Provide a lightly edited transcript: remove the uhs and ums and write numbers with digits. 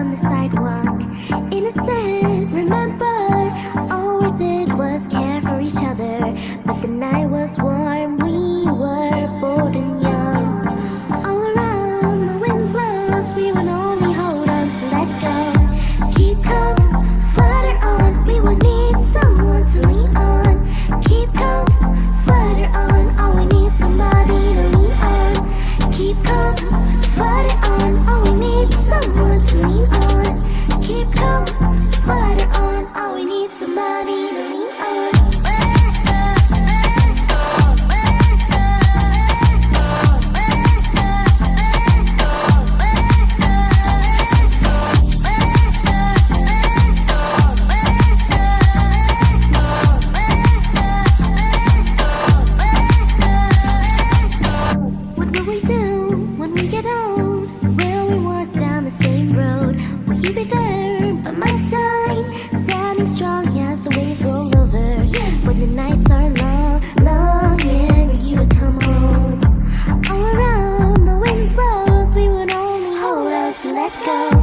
on the sidewalk, innocent, remember. All we did was care for each other. But the night was warm, we were bold and young. All around the wind blows, we would only hold on to let go. Keep calm, flutter on, we would need someone to lean on. Keep calm, flutter on, all we need somebody to lean on. Keep calm, flutter on, all we need someone to lean on. Keep calm, flutter on, all we need somebody to lean on. What will we do when we get old? Will we walk down the same road? Will you be there by my side, standing strong as the waves roll over? When the nights are long, longing for you to come home. All around the wind blows, we would only hold on to let go.